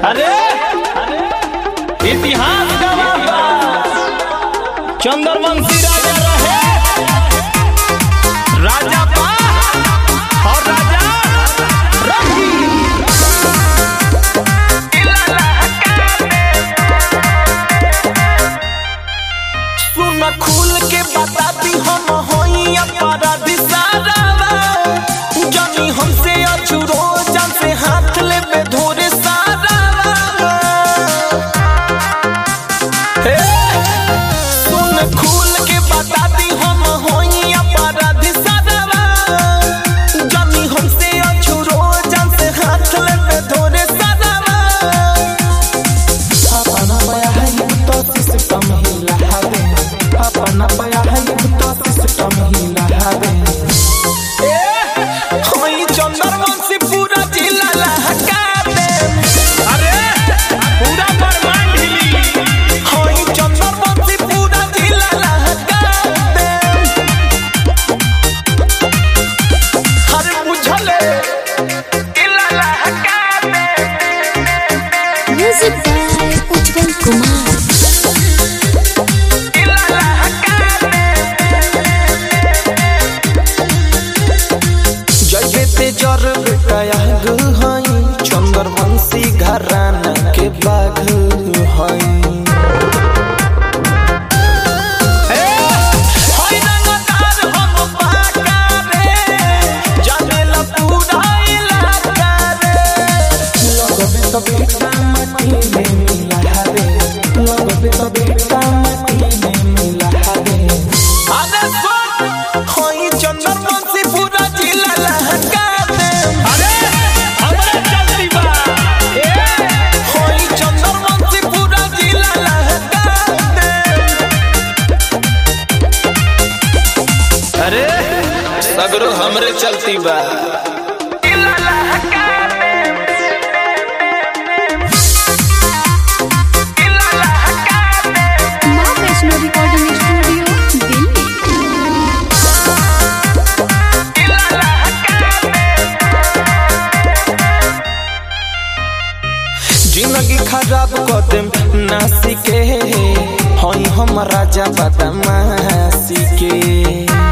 अरे इतिहास गवाह चंद्रवंशी राजा रहे, राजा पा और राजा रही। सुन खुल के बताती हम होई अपराधी सारा, जानी हमसे अछूरो जान से हाथ ले पे धोरे सारा। सुन खुल के बताती हम होई अपराधी सारा, जानी हमसे अछूरो जान से हाथ ले पे धोरे सारा। अपना पाया है तो सिस्टम हिला दे, अपना पाया है तो सिस्टम हिला दे। होई चंद्रवंशी पूरा जिला लहका दे, अरे पूरा ब्रह्मांड हिली। होई चंद्रवंशी पूरा जिला लहका दे, हर बुझले जिला लहका दे। Music by Ujjwal Kumar. जर बेटायाग हई चंद्रवंशी घराना के बाघ हई। बेटा मटी में मिला दे, लगबे तो बेटा मटी में मिला दे। अरे सुन होई चंद्रवंशी पूरा जिला लहका दे, अरे हमरा चलती बा। होई चंद्रवंशी पूरा जिला लहका दे, अरे सगरो हमरे चलती बा। Recording studio Delhi. जिंदगी खराब कर देम नासी के, होई हम राजा बदमाशी के।